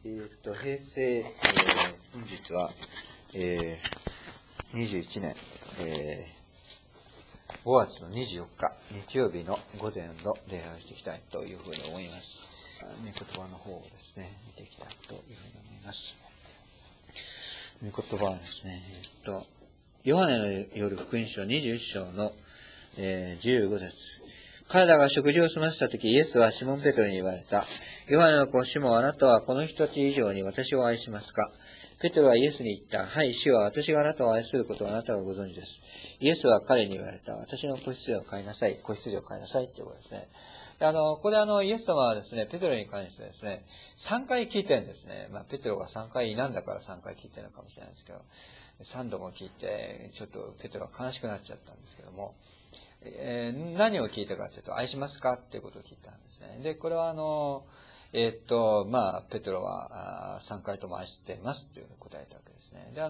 平成、本日は、21年、5月の24日、日曜日の午前の礼拝をしていきたいというふうに思います。御言葉の方をですね、見ていきたいというふうに思います。御言葉はですね、ヨハネのよる福音書21章の、15節。彼らが食事を済ませたとき、イエスはシモン・ペトロに言われた。ヨハネの子シモン、あなたはこの人たち以上に私を愛しますか？ペトロはイエスに言った。はい、主は私があなたを愛することをあなたがご存知です。イエスは彼に言われた。私の子羊を飼いなさい。子羊を飼いなさいということですね。ここでイエス様はですね、ペトロに関してですね、3回聞いてるんですね。ペトロが3回なんだから3回聞いてるのかもしれないですけど、3度も聞いて、ちょっとペトロは悲しくなっちゃったんですけども、何を聞いたかというと、愛しますかっていうことを聞いたんですね。で、これはペトロは3回とも愛してますというふうに答えたわけですね。で、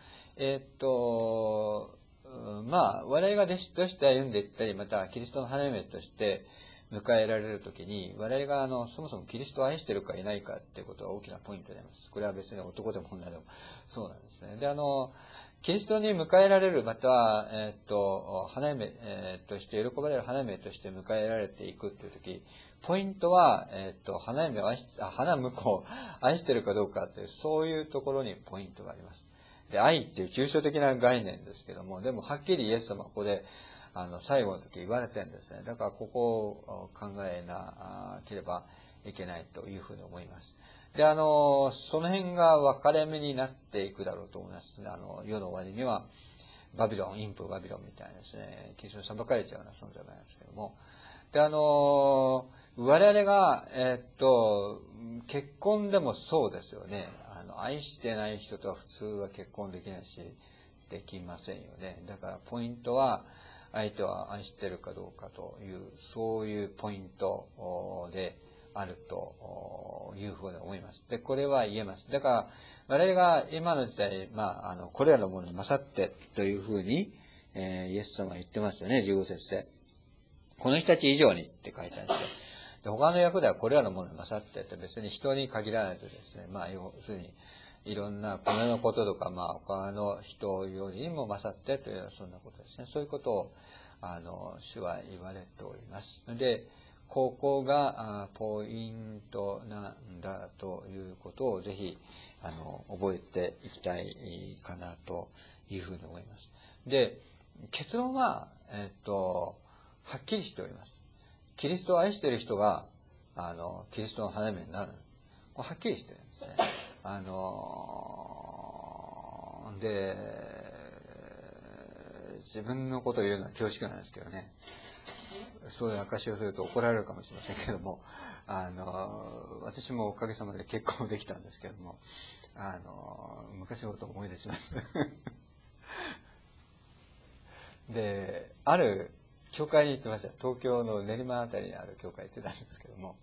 我々が弟子として歩んでいったり、またキリストの花嫁として迎えられるときに、我々がそもそもキリストを愛しているかいないかっていうことが大きなポイントであります。これは別に男でも女でもそうなんですね。で、キリストに迎えられる、または、花嫁、として喜ばれる花嫁として迎えられていくというとき、ポイントは、花婿を愛しているかどうかっていう、そういうところにポイントがあります。で、愛っていう抽象的な概念ですけども、でもはっきりイエス様はここで、最後の時言われてるんですね。だからここを考えなければいけないというふうに思います。で、その辺が分かれ目になっていくだろうと思います。世の終わりには、バビロン、インプバビロンみたいなですね、キリストに裁かれちゃうような存在なんですけども。で、我々が、結婚でもそうですよね。愛してない人とは普通は結婚できないし、できませんよね。だからポイントは、相手は愛してるかどうかという、そういうポイントであるというふうに思います。で、これは言えます。だから、我々が今の時代、これらのものに勝ってというふうに、イエス様は言ってますよね、15節で。この人たち以上にって書いてあるんですよ。で、他の訳ではこれらのものに勝ってって別に人に限らずですね、要するに、いろんなこの世のこととか、他の人よりも勝ってというようなそんなことですね。そういうことを、主は言われております。で、ここがポイントなんだということをぜひ、覚えていきたいかなというふうに思います。で、結論は、はっきりしております。キリストを愛している人が、キリストの花嫁になる。これはっきりしてるんですね。で、自分のことを言うのは恐縮なんですけどね。そういう証しをすると怒られるかもしれませんけども、私もおかげさまで結婚できたんですけども、昔のことを思い出します。で、ある教会に行ってました。東京の練馬あたりにある教会に行ってたんですけども、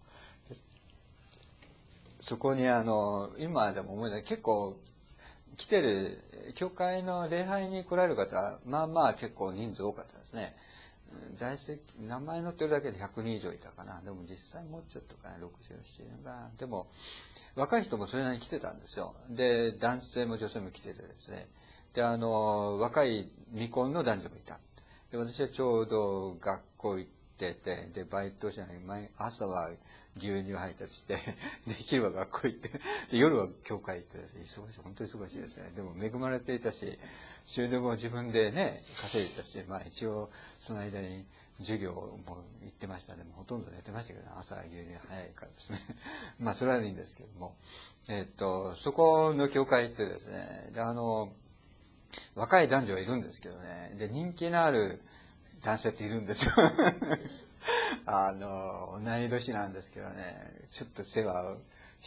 そこに今でも思い出結構来てる、教会の礼拝に来られる方、結構人数多かったですね。在籍、名前載ってるだけで100人以上いたかな。でも実際もうちょっとかな、67人かな。でも、若い人もそれなりに来てたんですよ。で、男性も女性も来ててですね。で、若い未婚の男女もいた。で、私はちょうど学校行ってて、で、バイトしない朝は牛乳配達して、で、昼は学校行って、で、夜は教会行ってですね、忙しい、本当に忙しいですね。でも恵まれていたし、収入も自分でね、稼いでたし、一応、その間に授業も行ってましたね。ほとんど寝てましたけど、ね、朝牛乳早いからですね。それはいいんですけども。そこの教会行ってですね、で、若い男女はいるんですけどね、で、人気のある男性っているんですよ。同い年なんですけどね、ちょっと背は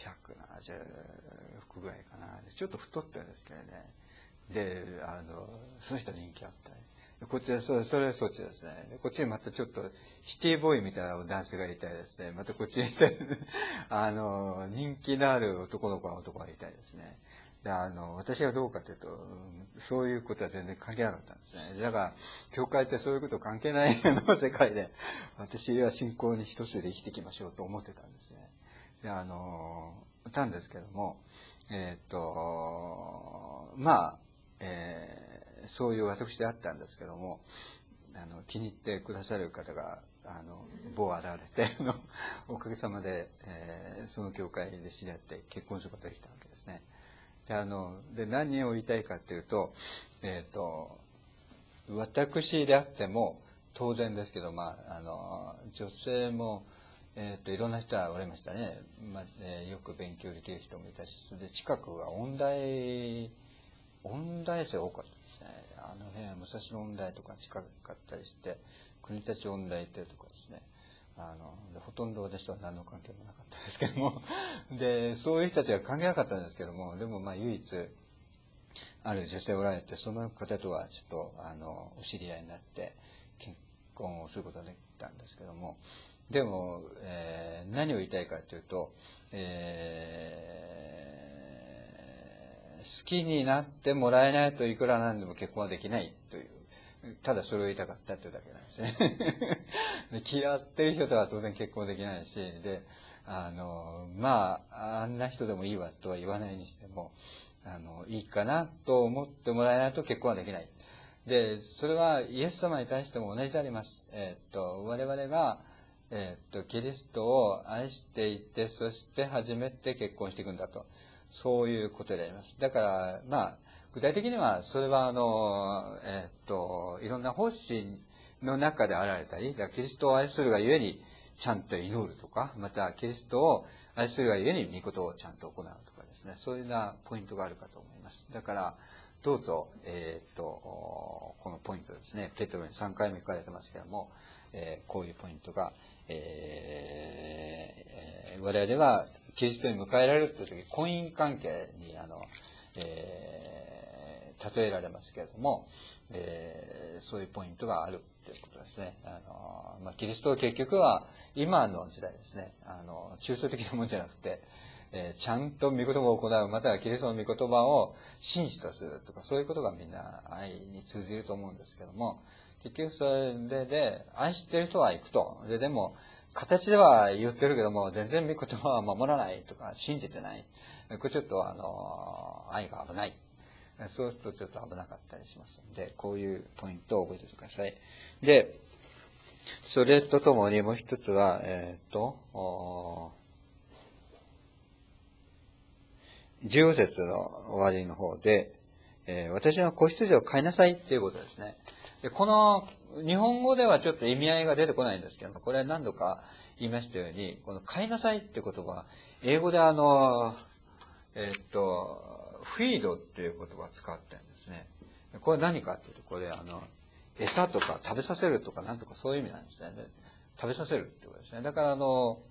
176ぐらいかな。ちょっと太ってるんですけどね。で、その人人気あったり。こっちは、それはそっちですね。こっちにまたちょっとシティボーイみたいな男性がいたりですね。またこっちにいたり、人気のある男の子がいたりですね。で、私はどうかというと、そういうことは全然関係なかったんですね。だから、教会ってそういうこと関係ないの世界で、私は信仰に一つで生きていきましょうと思ってたんですね。で、 たんですけども、まあ、そういう私であったんですけども、気に入ってくださる方が、某現れて、おかげさまで、その教会で知り合って結婚することができたわけですね。で、何を言いたいかというと、私であっても、当然ですけど、女性も、いろんな人がおられましたね。よく勉強できる人もいたし、それで近くは音大生多かったですね。辺は武蔵野音大とか近かったりして、国立音大ってとかですね。ほとんど私とは何の関係もなかったですけども。で、そういう人たちが関係なかったんですけども、でも唯一、ある女性おられて、その方とはちょっと、お知り合いになって、結婚をすることができたんですけども、でも、何を言いたいかというと、好きになってもらえないといくらなんでも結婚はできないという、ただそれを言いたかったというだけなんですね。で、嫌ってる人とは当然結婚できないし、で、あんな人でもいいわとは言わないにしても、いいかなと思ってもらえないと結婚はできない。で、それはイエス様に対しても同じであります。我々が、キリストを愛していて、そして初めて結婚していくんだと。そういうことであります。だから、具体的には、それは、いろんな奉仕の中で現れたり、キリストを愛するがゆえに、ちゃんと祈るとか、また、キリストを愛するがゆえに、御事をちゃんと行うとかですね、そういうようなポイントがあるかと思います。だから、どうぞ、このポイントですね、ペトロに3回も書かれてますけども、こういうポイントが、我々はキリストに迎えられるという時、婚姻関係に例えられますけれども、そういうポイントがあるということですね。キリストは結局は今の時代ですね、抽象的なものじゃなくて、ちゃんと御言葉を行う、またはキリストの御言葉を真実とするとか、そういうことがみんな愛に通じると思うんですけども、結局それで、愛している人は行くと。でも、形では言ってるけども、全然御言葉は守らないとか、信じてない。これちょっと愛が危ない。そうするとちょっと危なかったりしますので、こういうポイントを覚えておいてください。で、それとともにもう一つは、15節の終わりの方で、私の子羊を飼いなさいっていうことですね。で、この日本語ではちょっと意味合いが出てこないんですけども、これは何度か言いましたように、この飼いなさいって言葉、英語でフィードっていう言葉を使ってるんですね。これ何かっていうと、これ餌とか食べさせるとかなんとかそういう意味なんですね。食べさせるってことですね。だからこ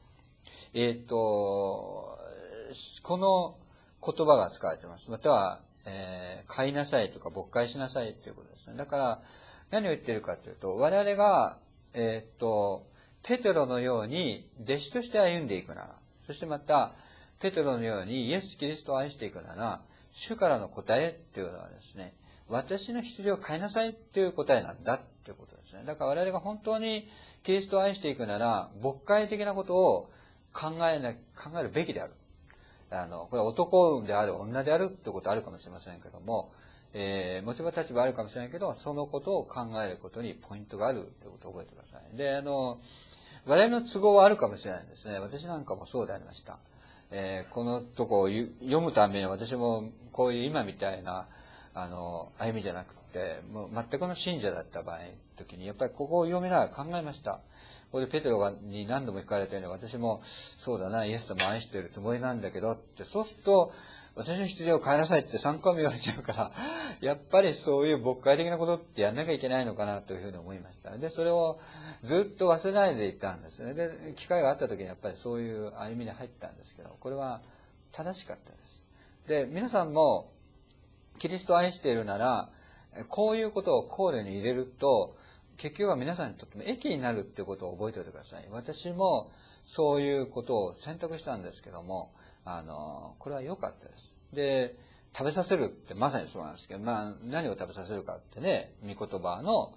の言葉が使われています。または、飼いなさいとか牧会しなさいということですね。だから、何を言っているかというと、我々が、ペテロのように弟子として歩んでいくなら、そしてまた、ペテロのようにイエス・キリストを愛していくなら、主からの答えっていうのはですね、私の羊を飼いなさいっていう答えなんだっていうことですね。だから我々が本当にキリストを愛していくなら、牧会的なことを考えるべきである。これは男である、女であるってことあるかもしれませんけども、持ち場立場あるかもしれないけど、そのことを考えることにポイントがあるということを覚えてください。で、我々の都合はあるかもしれないですね。私なんかもそうでありました。このとこを読むために私もこういう今みたいな、歩みじゃなくて、もう全くの信者だった場合、時に、やっぱりここを読みながら考えました。ここでペテロに何度も聞かれたように、私もそうだな、イエス様を愛しているつもりなんだけどって、そうすると、私の羊を飼いなさいって3回も言われちゃうから、やっぱりそういう牧会的なことってやんなきゃいけないのかなというふうに思いました。で、それをずっと忘れないでいたんですね。で、機会があった時にやっぱりそういう歩みに入ったんですけど、これは正しかったです。で、皆さんもキリストを愛しているなら、こういうことを考慮に入れると、結局は皆さんにとっても益になるっていうことを覚えておいてください。私もそういうことを選択したんですけども、これは良かったです。で、食べさせるってまさにそうなんですけど、何を食べさせるかってね、御言葉の、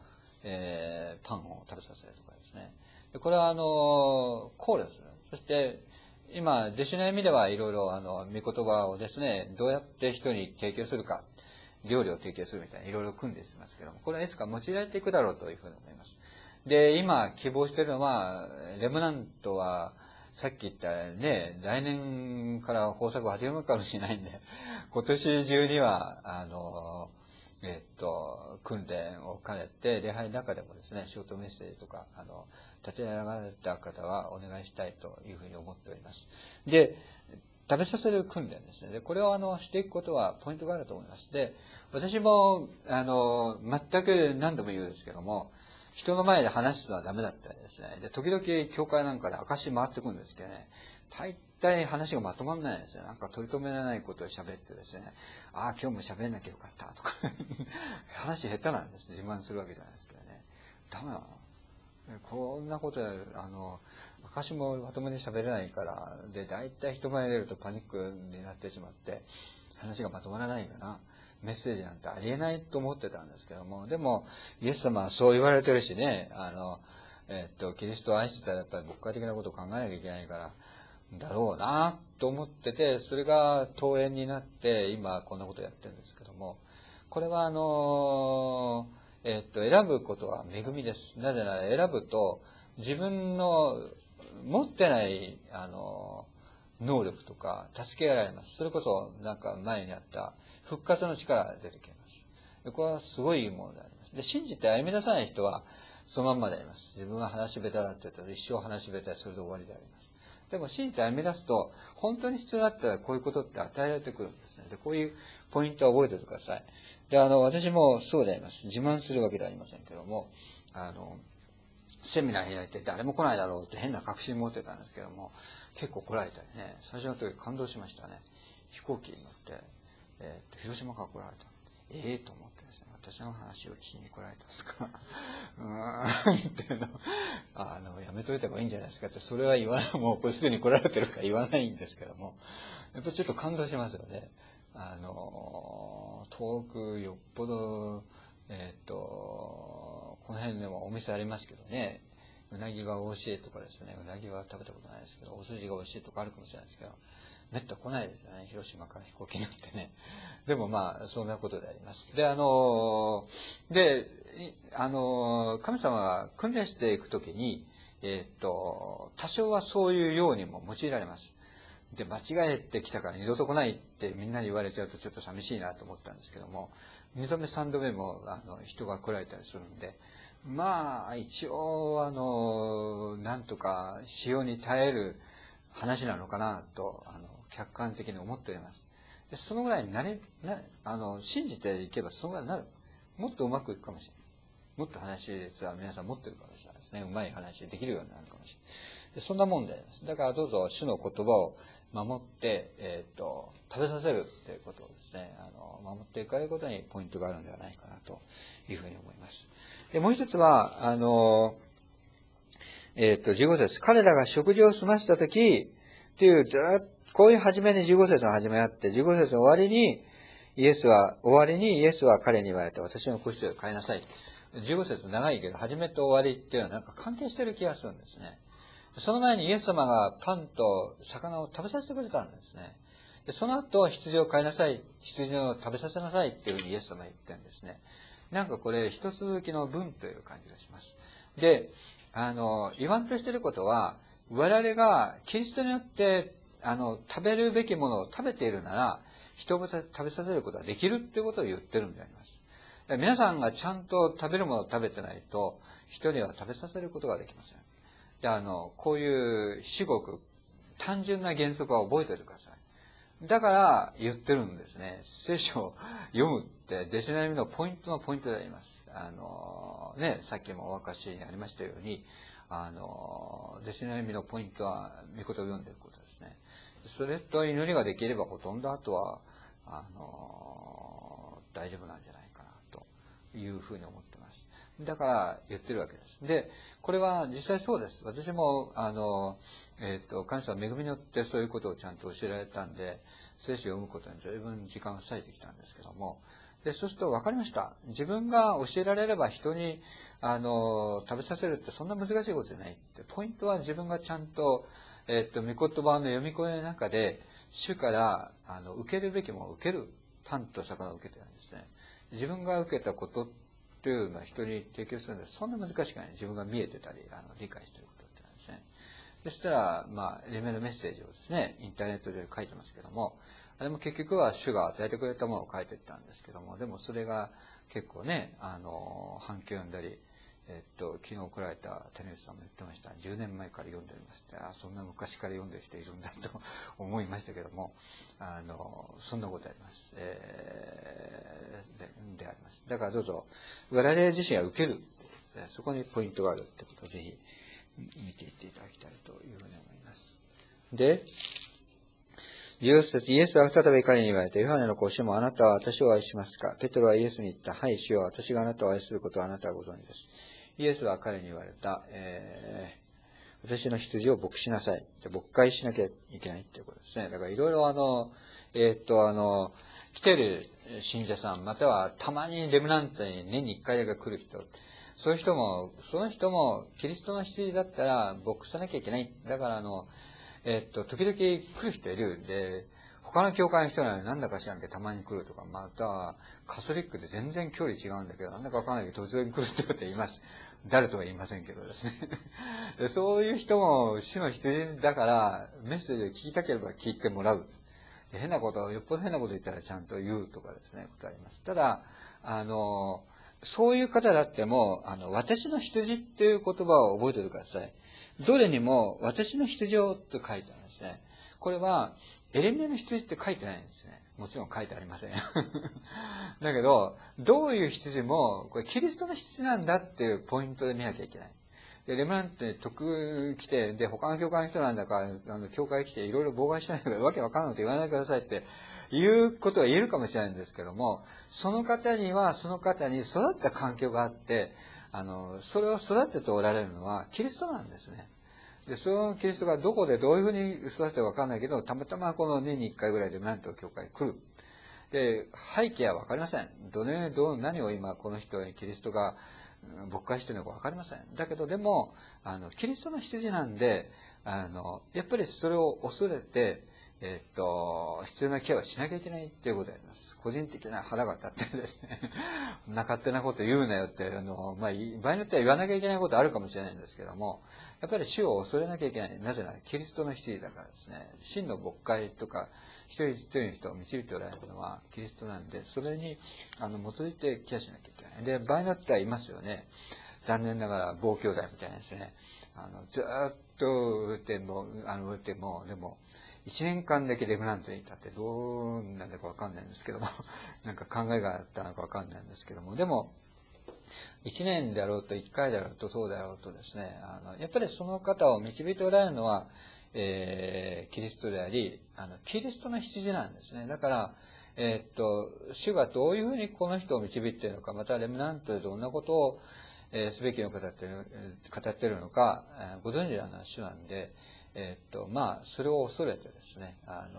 パンを食べさせるとかですね。これは考慮する。そして、 今、弟子の意味ではいろいろ、御言葉をですね、どうやって人に提供するか、料理を提供するみたいな、いろいろ組んでいますけども、これはいつか用いられていくだろうというふうに思います。で、今、希望しているのは、レムナントは、さっき言ったね、来年から豊作を始めるかもしれないんで、今年中には、訓練を兼ねて、礼拝の中でもですね、ショートメッセージとか、立ち上がった方はお願いしたいというふうに思っております。で、食べさせる訓練ですね。で、これをしていくことはポイントがあると思います。で、私も、全く何度も言うんですけども、人の前で話すのはダメだったりですね。で、時々教会なんかで証回ってくるんですけどね、大体話がまとまらないですね。なんか取り留められないことを喋ってですね、ああ、今日も喋んなきゃよかったとか、話下手なんです。自慢するわけじゃないですけどね。ダメなの。こんなことやる、私もまともに喋れないから、で、大体人前に出るとパニックになってしまって、話がまとまらないかな。メッセージなんてありえないと思ってたんですけども、でも、イエス様はそう言われてるしね、キリストを愛してたらやっぱり牧会的なことを考えなきゃいけないから、だろうなと思ってて、それが登園になって、今こんなことやってるんですけども、これは選ぶことは恵みです。なぜなら選ぶと、自分の持ってない、能力とか助けられます。それこそ、なんか前にあった復活の力が出てきます。これはすごいものであります。で、信じて歩み出さない人は、そのまんまであります。自分は話し下手だって言ったら、一生話し下手でそれで終わりであります。でも信じて歩み出すと、本当に必要だったらこういうことって与えられてくるんですね。で、こういうポイントを覚えておいてください。で、私もそうであります。自慢するわけではありませんけども、セミナー開いて誰も来ないだろうって変な確信持ってたんですけども、結構来られたりね、最初の時感動しましたね。飛行機に乗って、広島から来られた。と思ってですね、私の話を聞きに来られたんですかっていうのやめといた方がいいんじゃないですかって、それは言わない、もうこれすでに来られてるから言わないんですけども、やっぱりちょっと感動しますよね。遠くよっぽど、この辺でもお店ありますけどね、うなぎが美味しいとかですね、うなぎは食べたことないですけど、お寿司が美味しいとかあるかもしれないですけど、めった来ないですよね、広島から飛行機に乗ってね。でもまあ、そんなことであります。で、神様が訓練していくときに、多少はそういうようにも用いられます。で、間違えてきたから二度と来ないってみんなに言われちゃうとちょっと寂しいなと思ったんですけども、二度目三度目も人が来られたりするんで、まあ一応なんとか潮に耐える話なのかなと客観的に思っております。で、そのぐらいに信じていけばそのぐらいになる。もっとうまくいくかもしれない。もっと話実は皆さん持ってるかもしれないですね。うまい話できるようになるかもしれない。で、そんなもんであります。だからどうぞ主の言葉を守って、食べさせるっていうことをですね、守っていかれることにポイントがあるんではないかなというふうに思います。で、もう一つは、15節。彼らが食事を済ましたとき、っていう、ずっと、こういう始めに15節の始めあって、15節の終わりに、イエスは彼に言われた。私の子羊を飼いなさい。15節長いけど、始めと終わりっていうのはなんか関係してる気がするんですね。その前にイエス様がパンと魚を食べさせてくれたんですね。で、その後、羊を飼いなさい、羊を食べさせなさいっていうふうにイエス様が言ってるんですね。なんかこれ、一続きの文という感じがします。で、言わんとしていることは、我々がキリストによって、食べるべきものを食べているなら、人を食べさせることができるっていうことを言ってるんであります。皆さんがちゃんと食べるものを食べてないと、人には食べさせることができません。で、こういう至極単純な原則は覚えておいてください。だから言ってるんですね。聖書を読むって弟子の歩みのポイントであります。さっきもお分かしにありましたように、弟子の歩みのポイントは御言葉を読んでいることですね。それと祈りができればほとんどあとは、大丈夫なんじゃないかなというふうに思ってます。だから言ってるわけです。で、これは実際そうです。私も、神様の恵みによってそういうことをちゃんと教えられたんで、聖書を読むことに随分時間を割いてきたんですけども、で、そうすると分かりました。自分が教えられれば人に、食べさせるってそんな難しいことじゃないって。ポイントは自分がちゃんと、 御言葉の読み込みの中で、主から受けるべきものを受ける、パンと魚を受けてるんですね。自分が受けたことっていうのは人に提供するので、そんな難しくない。自分が見えてたり、理解していることってなんですね。そしたら、レメのメッセージをですね、インターネットで書いてますけども、あれも結局は主が与えてくれたものを書いていったんですけども、でもそれが結構ね、反響を呼んだり、昨日来られた谷口さんも言ってました。10年前から読んでおりまして、そんな昔から読んでる人いるんだと思いましたけども、そんなことあります。であります。だからどうぞ、我々自身が受けるってことで、そこにポイントがあるってことをぜひ見ていっていただきたいというふうに思います。で、14節、イエスは再び彼に言われて、ヨハネの子、主もあなたは私を愛しますか？ペトロはイエスに言った。はい、主よ、私があなたを愛することをあなたはご存知です。イエスは彼に言われた。私の羊を牧しなさい。牧会しなきゃいけないっていうことですね。だからいろいろ来てる信者さん、またはたまにレムナントに年に1回だけ来る人、そういう人も、その人もキリストの羊だったら牧さなきゃいけない。だから時々来る人いるんで、他の教会の人なのになんだか知らんけどたまに来るとか、またはカソリックで全然距離違うんだけど、なんだかわかんないけど突然来るってことは言います。誰とは言いませんけどですね。でそういう人も主の羊だからメッセージを聞きたければ聞いてもらう。で変なこと、よっぽど変なこと言ったらちゃんと言うとかですね、ことあります。ただ、そういう方だっても、私の羊っていう言葉を覚えておいてください。どれにも、私の羊をと書いてあるんですね。これは、エレミヤの羊って書いてないんですね。もちろん書いてありません。だけど、どういう羊も、これキリストの羊なんだっていうポイントで見なきゃいけない。で、レムナントに来て、で、他の教会の人なんだか、教会来ていろいろ妨害しないでわけわかんないこと言わないでくださいっていうことは言えるかもしれないんですけども、その方には、その方に育った環境があって、それを育てておられるのはキリストなんですね。で、そのキリストがどこでどういうふうに育ててかわかんないけど、たまたまこの年に1回ぐらいでレムナントの教会に来る。で、背景はわかりません。何を今この人にキリストが牧会してるのかわかりません。だけどでも、キリストの羊なんで、やっぱりそれを恐れて、必要なケアをしなきゃいけないっていうことであります。個人的な腹が立ってですね、勝手なこと言うなよって、場合によっては言わなきゃいけないことあるかもしれないんですけども、やっぱり主を恐れなきゃいけない。なぜなら、キリストの羊だからですね、真の牧会とか、一人一人の人を導いておられるのはキリストなんで、それに基づいてケアしなきゃいけない。で、場合によってはいますよね。残念ながら、暴兄弟みたいなですね、ずっと打っても、でも、1年間だけレムナントにいたってどうなんだかわかんないんですけども、なんか考えがあったのかわかんないんですけども、でも、1年であろうと1回であろうとそうであろうとですね、やっぱりその方を導いておられるのは、キリストであり、キリストの羊なんですね。だから、主がどういうふうにこの人を導いているのか、またレムナントでどんなことを、すべきの語っているのか、ご存知なのは主なんで、それを恐れてですね、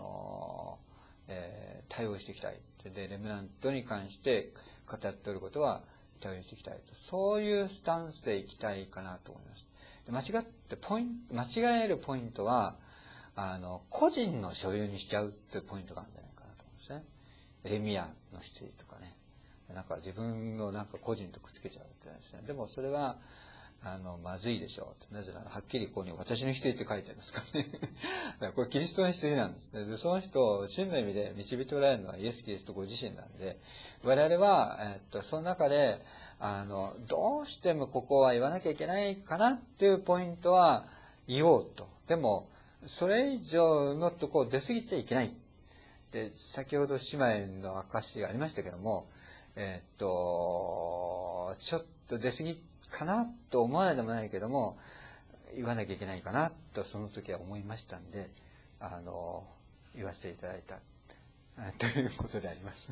対応していきたい。で、レムナントに関して語っておることは対応していきたいと。そういうスタンスでいきたいかなと思います。で間違えるポイントは、個人の所有にしちゃうっていうポイントがあるんじゃないかなと思うんですね。レミアの羊とかね。なんか自分のなんか個人とくっつけちゃうってですね。でもそれは、まずいでしょう。なぜなら、はっきりここに私の羊って書いてありますからね。だからこれキリストの羊なんですね。で、その人を真の意味で導いておられるのはイエス・キリストご自身なんで、我々は、その中で、どうしてもここは言わなきゃいけないかなっていうポイントは言おうと。でも、それ以上のとこを出過ぎちゃいけない。で、先ほど姉妹の証がありましたけども、ちょっと出過ぎかなと思わないでもないけども、言わなきゃいけないかなとその時は思いましたんで、言わせていただいたということであります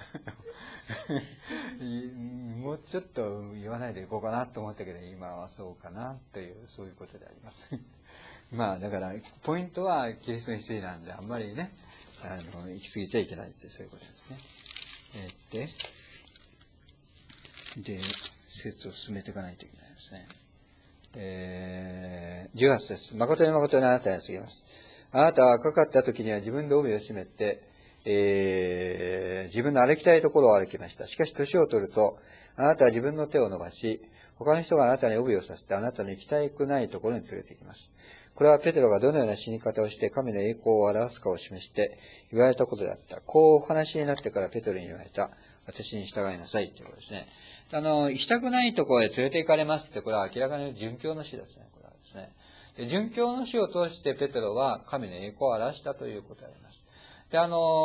もうちょっと言わないでいこうかなと思ったけど、今はそうかなという、そういうことでありますだからポイントはキリストについてなんで、あんまりね、行き過ぎちゃいけないってそういうことですね。で、説を進めていかないといけないですね。 18節。誠に誠にあなたに告げます。あなたは若かった時には自分で帯を締めて、自分の歩きたいところを歩きました。しかし年を取ると、あなたは自分の手を伸ばし、他の人があなたに帯をさせて、あなたの行きたくないところに連れて行きます。これはペテロがどのような死に方をして神の栄光を表すかを示して言われたことであった。こうお話になってからペテロに言われた。私に従いなさいということですね。行きたくないところへ連れて行かれますって、これは明らかに殉教の死ですね。これはですね。で殉教の死を通してペテロは神の栄光を表したということであります。で、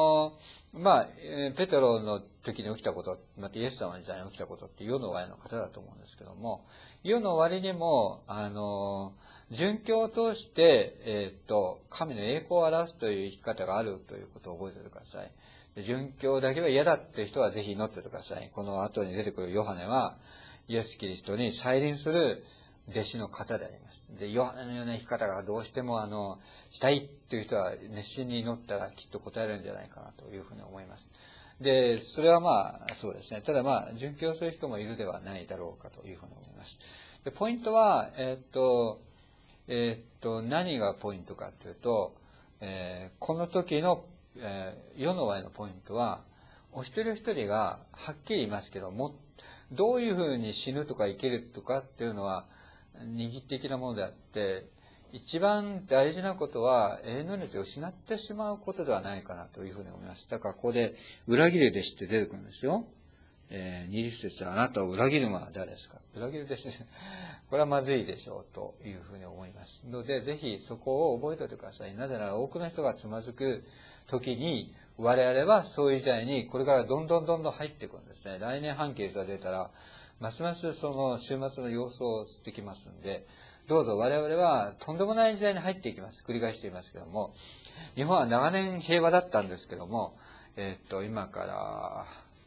ペテロの時に起きたこと、またイエス様の時代に起きたことって世の終わりの方だと思うんですけども、世の終わりにも、殉教を通して、神の栄光を表すという生き方があるということを覚えておいてください。殉教だけは嫌だっていう人はぜひ祈っておいてください。この後に出てくるヨハネは、イエス・キリストに再臨する弟子の方であります。で、ヨハネのような生き方がどうしてもしたいっていう人は熱心に祈ったらきっと答えるんじゃないかなというふうに思います。で、それはそうですね。ただ殉教する人もいるではないだろうかというふうに思います。で、ポイントは、何がポイントかというと、この時の、世の終わりのポイントは、お一人お一人がはっきり言いますけども、どういうふうに死ぬとか生きるとかっていうのは、二義的なものであって、一番大事なことは永遠の命を失ってしまうことではないかなというふうに思います。だからここで裏切る弟子って出てくるんですよ。20節あなたを裏切るのは誰ですか。裏切る弟子これはまずいでしょうというふうに思いますので、ぜひそこを覚えておいてください。なぜなら多くの人がつまずく時に我々はそういう時代にこれからどんどん入っていくんですね。来年半径が出たらますますその週末の様相をしてきますので、どうぞ我々はとんでもない時代に入っていきます。繰り返していますけども、日本は長年平和だったんですけども、今から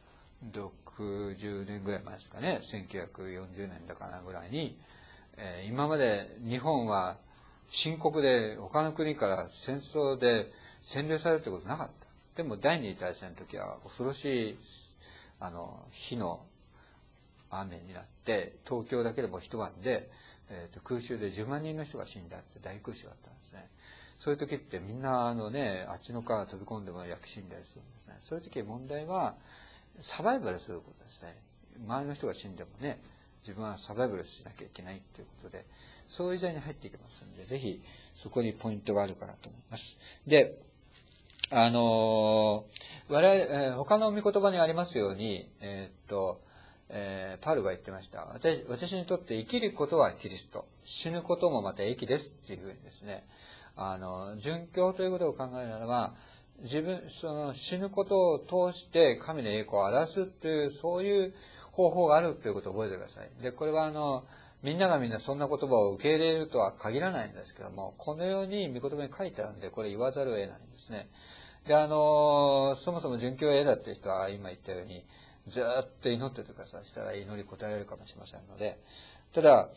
60年ぐらい前ですかね、1940年だかなぐらいに、今まで日本は深刻で他の国から戦争で占領されるってことなかった。でも第二次大戦の時は恐ろしい火の雨になって、東京だけでも一晩で、空襲で10万人の人が死んだって大空襲があったんですね。そういう時ってみんなあっちの川飛び込んでも焼き死んだりするんですね。そういう時問題はサバイバルすることですね。周りの人が死んでもね、自分はサバイバルしなきゃいけないということで、そういう時代に入っていきますので、ぜひそこにポイントがあるかなと思います。で、我々、他の御言葉にありますように、パウルが言ってました。私にとって生きることはキリスト。死ぬこともまた益ですっていうふうにですね。殉教ということを考えるならば、死ぬことを通して神の栄光を表すっていう、そういう方法があるということを覚えてください。で、これはみんながみんなそんな言葉を受け入れるとは限らないんですけども、このように御言葉に書いてあるんで、これ言わざるを得ないんですね。で、そもそも殉教が嫌だっていう人は今言ったように、ずーっと祈っててください。したら祈り応えられるかもしれませんので。ただ、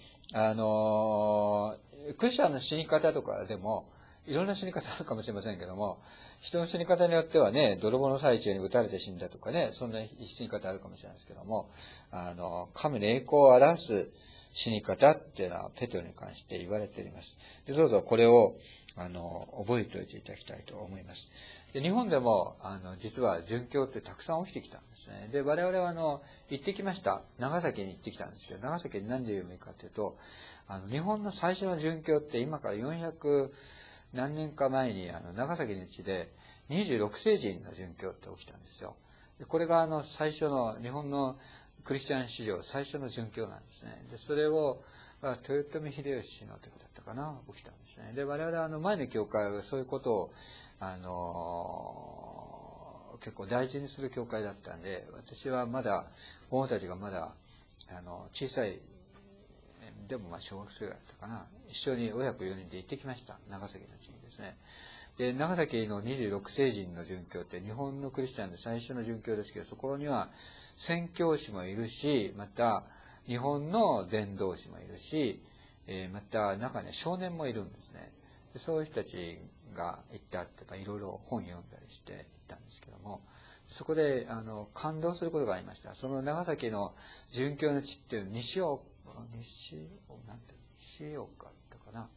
クリスチャンの死に方とかでも、いろんな死に方あるかもしれませんけども、人の死に方によってはね、泥棒の最中に撃たれて死んだとかね、そんな死に方あるかもしれないですけども、神の栄光を表す死に方っていうのはペテロに関して言われております。で、どうぞこれを、覚えておいていただきたいと思います。で、日本でも、実は殉教ってたくさん起きてきたんですね。で、我々は行ってきました。長崎に行ってきたんですけど、長崎に何で有名かというと、日本の最初の殉教って今から400何年か前に長崎の地で26世人の殉教って起きたんですよ。でこれが最初の日本のクリスチャン史上最初の殉教なんですね。で、それを豊臣秀吉の時だったかな、起きたんですね。で、我々は前の教会はそういうことを結構大事にする教会だったんで、私はまだ子供たちがまだ小さいでも小学生だったかな、一緒に親子4人で行ってきました。長崎の地にですね。で、長崎の26世人の殉教って日本のクリスチャンで最初の殉教ですけど、そこには宣教師もいるし、また日本の伝道師もいるし、また中には少年もいるんですね。でそういう人たちが行ったっていろいろ本読んだりして行ったんですけども、そこで感動することがありました。その長崎の殉教の地っていうなんて西洋かったかな。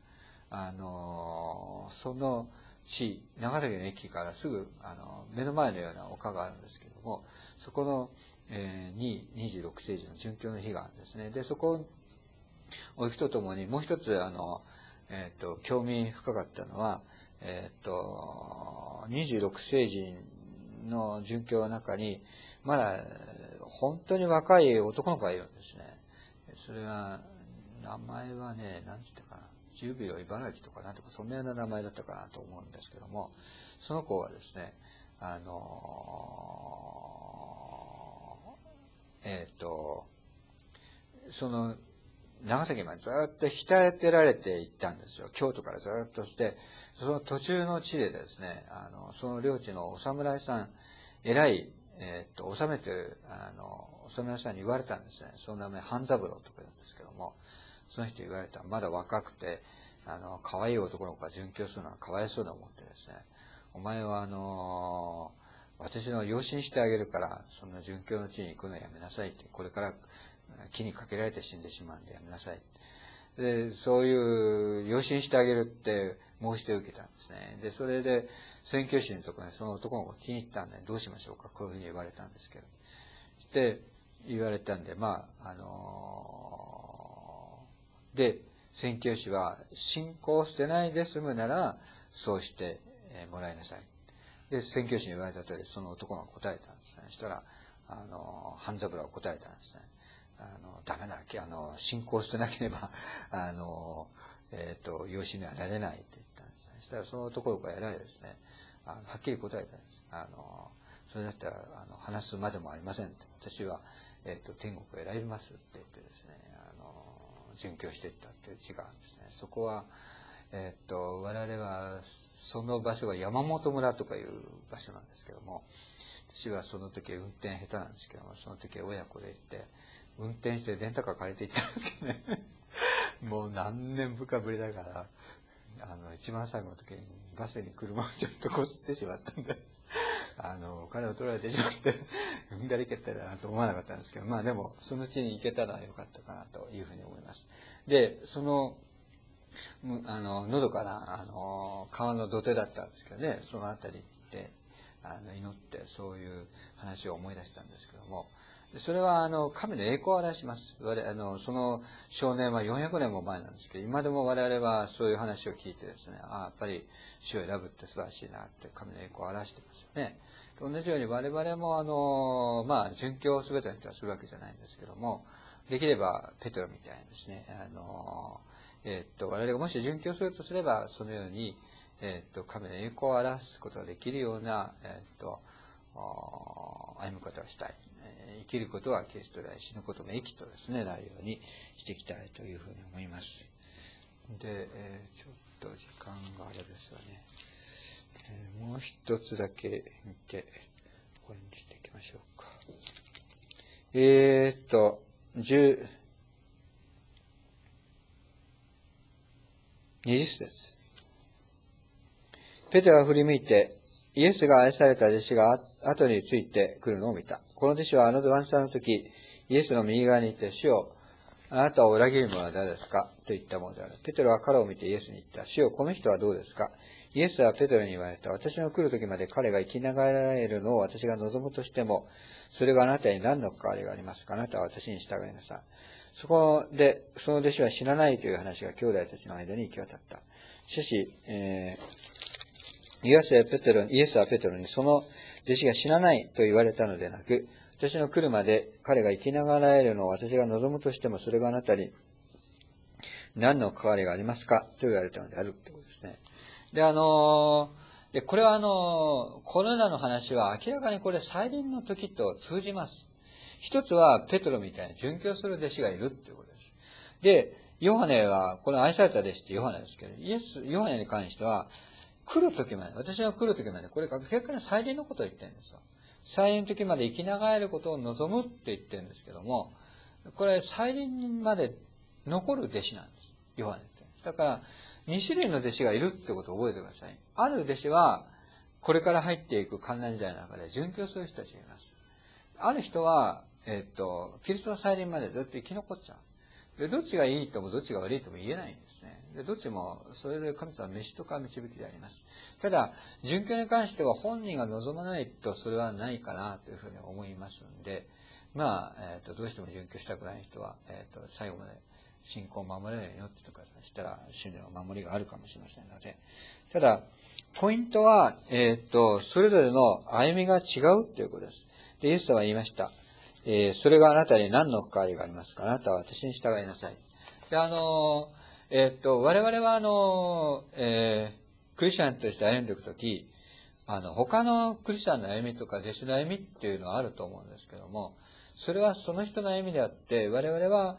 その地、長崎の駅からすぐ、目の前のような丘があるんですけども、そこの、に26世紀の殉教の碑があるんですね。で、そこを行くとともに、もう一つ、興味深かったのは、26世紀の殉教の中に、まだ、本当に若い男の子がいるんですね。それは、名前はね、何つったかな。ジュビロ茨城とかなんとか、そんなような名前だったかなと思うんですけども、その子はですね、その、長崎までずっと鍛えてられていったんですよ。京都からずっとして、その途中の地でですね、その領地のお侍さん、偉い、治めてる、お侍さんに言われたんですね。その名前、半三郎とか言うんですけども、その人言われた。まだ若くて、可愛い男の子が殉教するのはかわいそうだと思ってですね、お前は私の養子にしてあげるから、そんな殉教の地に行くのやめなさいって、これから木にかけられて死んでしまうんでやめなさい。で、そういう養子にしてあげるって申し出を受けたんですね。で、それで宣教師のところにその男の子が気に入ったんで、どうしましょうか、こういうふうに言われたんですけど。して言われたんで、で、宣教師は信仰を捨てないで済むなら、そうしてもらいなさい。で、宣教師に言われた通り、その男が答えたんですね。そしたら、半三郎は答えたんですね。ダメだ、信仰を捨てなければ、養子にはなれないって言ったんですね。そしたらその男の子が偉いですね。はっきり答えたんです。それだったら、話すまでもありませんって。私は、天国を選びますって言ってですね、殉教していったっていう地があるんですね。そこは、我々は、その場所が山本村とかいう場所なんですけども、私はその時運転下手なんですけども、その時親子で行って、運転してレンタカー借りて行ったんですけどね。もう何年ぶりだから、一番最後の時にバスに車をちょっとこすってしまったんで、お金を取られてしまって、踏んだり蹴ったりだなと思わなかったんですけど、まあでも、そのうちに行けたらよかったかなというふうに思います。で、その、のどかな、川の土手だったんですけどね、そのあたりに行って、祈って、そういう話を思い出したんですけども、それは、神の栄光を表します。その少年は400年も前なんですけど、今でも我々はそういう話を聞いてですね、やっぱり主を選ぶって素晴らしいなって神の栄光を表してますよね。同じように我々も、殉教を全ての人はするわけじゃないんですけども、できればペテロみたいにですね、我々がもし殉教するとすれば、そのように、神の栄光を表すことができるような、歩むことをしたい。生きることはキリストであり、死ぬことも益とですね、なるようにしていきたいというふうに思います。で、ちょっと時間があれですよね。もう一つだけ見て、これにしていきましょうか。20節。ペテロは振り向いて、イエスが愛された弟子が後についてくるのを見た。この弟子は晩餐の時、イエスの右側にいて、主よ、あなたを裏切る者は誰ですかと言ったものである。ペテロは彼を見てイエスに言った。主よ、この人はどうですか。イエスはペテロに言われた。私の来る時まで彼が生きながらえるのを私が望むとしても、それがあなたに何の関わりがありますか。あなたは私に従いなさい。そこで、その弟子は死なないという話が兄弟たちの間に行き渡った。しかし、イエスはペテロにその弟子が死なないと言われたのでなく、私の来るまで彼が生きながらえるのを私が望むとしても、それがあなたに何の関わりがありますかと言われたのであるってことですね。で、これはこのような話は明らかにこれ再臨の時と通じます。一つはペテロみたいに殉教する弟子がいるっていうことです。で、ヨハネは、この愛された弟子ってヨハネですけど、ヨハネに関しては、来る時まで、私が来る時まで、これ結果に再臨のことを言ってるんですよ。再臨の時まで生きながらえることを望むって言ってるんですけども、これ再臨まで残る弟子なんです。ヨハネって。だから、2種類の弟子がいるってことを覚えてください。ある弟子は、これから入っていく観覧時代の中で殉教する人たちがいます。ある人は、キリストの再臨までずっと生き残っちゃう。 で、どっちがいいともどっちが悪いとも言えないんですね。で、どっちも、それで神様は飯とか導きであります。ただ、殉教に関しては本人が望まないとそれはないかなというふうに思いますので、まあ、どうしても殉教したくない人は、最後まで信仰を守れるように祈ってとかしたら、主の守りがあるかもしれませんので。ただ、ポイントは、それぞれの歩みが違うということです。で、イエス様は言いました。それがあなたに何の関わりがありますか？あなたは私に従いなさい。で、我々はクリスチャンとして歩んでいくとき、他のクリスチャンの歩みとか弟子の歩みっていうのはあると思うんですけども、それはその人の歩みであって、我々は、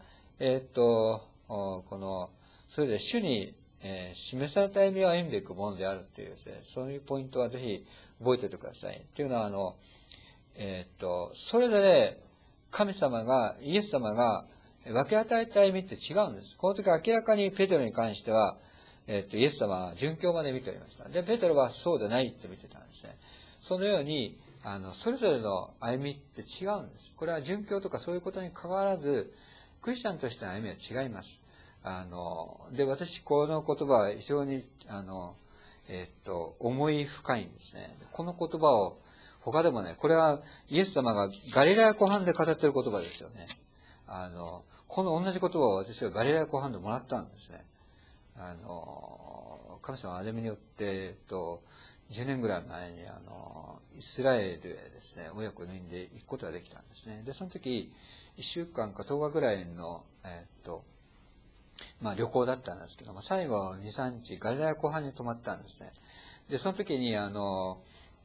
それぞれ主に、示された歩みを歩んでいくものであるっていうですね、そういうポイントはぜひ覚えておいてください。っていうのは、それぞれ神様が、イエス様が分け与えた歩みって違うんです。この時明らかにペテロに関しては、イエス様は殉教まで見ておりました。で、ペテロはそうでないって見てたんですね。そのように、それぞれの歩みって違うんです。これは殉教とかそういうことに関わらず、クリスチャンとしての歩みは違います。で、私、この言葉は非常に、思い深いんですね。この言葉を、他でもね、これはイエス様がガリラヤ湖畔で語っている言葉ですよね。この同じ言葉を私はガリラヤ湖畔でもらったんですね。神様の歩みによって、10年ぐらい前に、イスラエルへですね、親子を抜いて行くことができたんですね。で、その時、1週間か10日ぐらいの、旅行だったんですけども、最後2、3日、ガリラヤ湖畔に泊まったんですね。で、その時に、行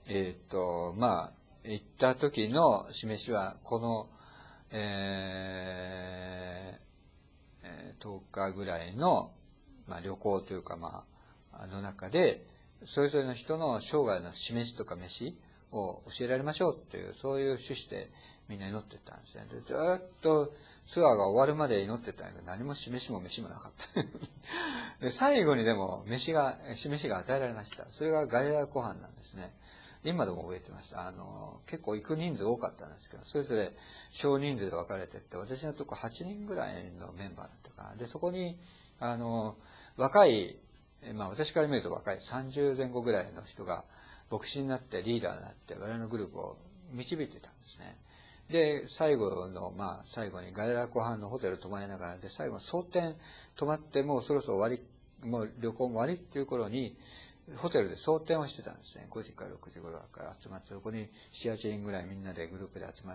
った時の示しは、この、10日ぐらいの、旅行というか、の中で、それぞれの人の生涯の示しとか飯を教えられましょうっていう、そういう趣旨でみんな祈ってたんですね。でずっとツアーが終わるまで祈ってたんだけど、何も示しも飯もなかった。で、最後にでも示しが与えられました。それがガリラヤ湖畔なんですね。今でも覚えてます。結構行く人数多かったんですけど、それぞれ少人数で分かれてって、私のとこ8人ぐらいのメンバーだったかな。で、そこに、若い、私から見ると若い30前後ぐらいの人が牧師になってリーダーになって我々のグループを導いてたんですね。で、最後にガリラヤ湖畔のホテル泊まりながらで、最後の蒼天泊まってもうそろそろ終わり、もう旅行も終わりっていう頃に、ホテルで蒼天をしてたんですね。5時から6時頃から集まって、そこに7、8人ぐらいみんなでグループで集まって、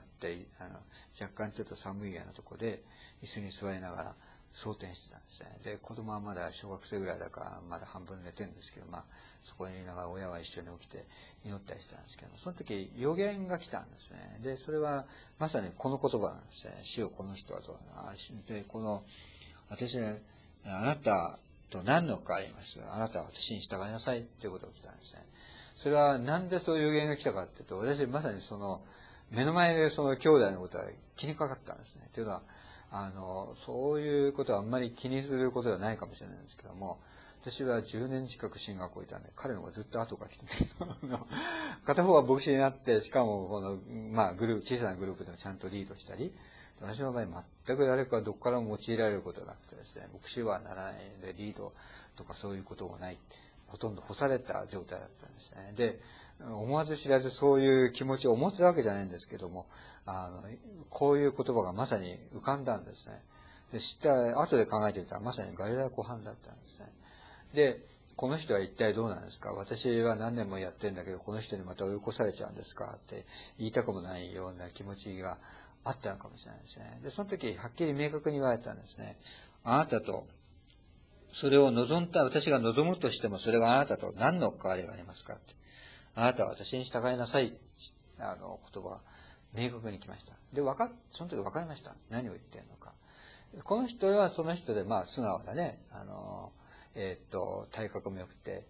若干ちょっと寒いようなとこで椅子に座りながら蒼天してたんですね。で、子供はまだ小学生ぐらいだからまだ半分寝てるんですけど、そこにいながら親は一緒に起きて祈ったりしたんですけど、その時予言が来たんですね。で、それはまさにこの言葉なんですね。主よこの人はと。で、私はあなたと何の関わります。あなたは私に従いなさいっていうことが来たんですね。それはなんでそういう予言が来たかっていうと、私まさに目の前でその兄弟のことが気にかかったんですね。というのは、そういうことはあんまり気にすることではないかもしれないんですけども、私は10年近く進学校いたんで、彼の方がずっと後から来て片方は牧師になって、しかも小さなグループでもちゃんとリードしたり、私の場合全く誰かどこからも用いられることがなくてですね、牧師はならないで、リードとかそういうこともない。ほとんど干された状態だったんですね。で、思わず知らずそういう気持ちを持ってたわけじゃないんですけども、こういう言葉がまさに浮かんだんですね。で、後で考えてみたらまさにガリラヤ湖畔だったんですね。で、この人は一体どうなんですか？私は何年もやってるんだけど、この人にまた追い越されちゃうんですかって言いたくもないような気持ちがあったのかもしれないですね。で、その時、はっきり明確に言われたんですね。あなたと、それを私が望むとしても、それがあなたと何の関わりがありますかって。あなたは私に従いなさい。言葉が明確に来ました。で、その時分かりました。何を言ってるのか。この人はその人で、素直だね。体格も良くて、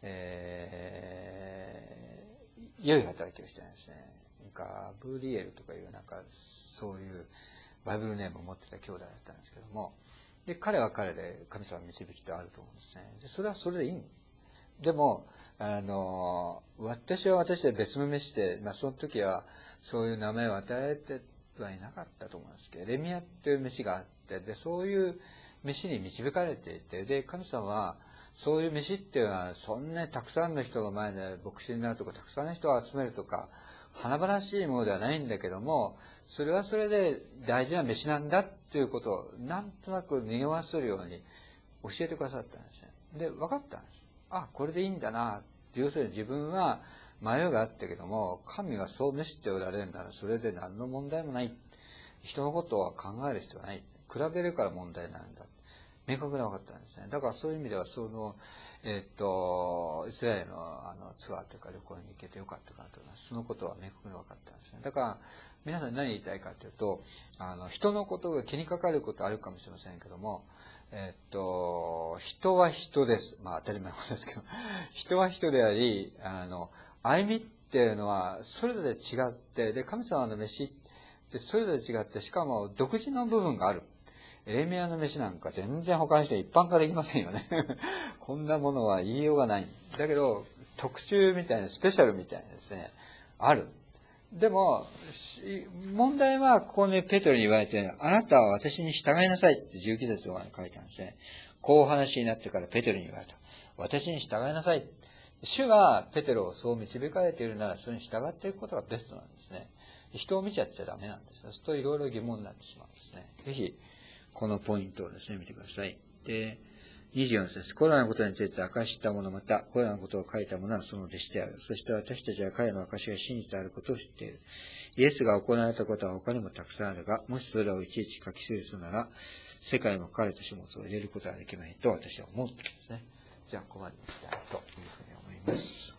良い働きをしてるんですね。ガブリエルとかいう、そういうバイブルネームを持ってた兄弟だったんですけども、で、彼は彼で神様の導きとあると思うんですね。で、それはそれでいい。でも、私は私で別の飯で、その時はそういう名前を与えてはいなかったと思いますけど、エレミヤっていう飯があって、で、そういう飯に導かれていて、で、神様は、そういう飯っていうのは、そんなにたくさんの人の前で牧師になるとか、たくさんの人を集めるとか、華々しいものではないんだけども、それはそれで大事な飯なんだっていうことを、なんとなく匂わせるように教えてくださったんですね。で、分かったんです。あ、これでいいんだな。要するに自分は迷いがあったけども、神がそう召しておられるなら、それで何の問題もない。人のことは考える必要はない。比べるから問題なんだ。明確に分かったんですね。だからそういう意味では、イスラエルのツアーというか旅行に行けてよかったかなと思います。そのことは明確に分かったんですね。だから、皆さん何言いたいかというと、人のことが気にかかることあるかもしれませんけども、人は人です。まあ当たり前のことですけど、人は人であり、歩みっていうのはそれぞれ違って、で、神様の飯ってそれぞれ違って、しかも独自の部分がある。エレミヤの飯なんか全然他の人一般化できませんよね。こんなものは言いようがない。だけど、特集みたいな、スペシャルみたいなですね、ある。でも、問題は、ここにペテロに言われて、あなたは私に従いなさいって19節に書いてあるんですね。こうお話になってからペテロに言われた。私に従いなさい。主がペテロをそう導かれているなら、それに従っていくことがベストなんですね。人を見ちゃっちゃダメなんです。そうするといろいろ疑問になってしまうんですね。ぜひ、このポイントをですね、見てください。で、24節。これらのことについて明かした者また、これらのことを書いた者はその弟子である。そして私たちは彼の証しが真実であることを知っている。イエスが行われたことは他にもたくさんあるが、もしそれらをいちいち書き記すなら、世界も書かれた書物を入れることができないと私は思うとですね。じゃあ、ここまでにしたいというふうに思います。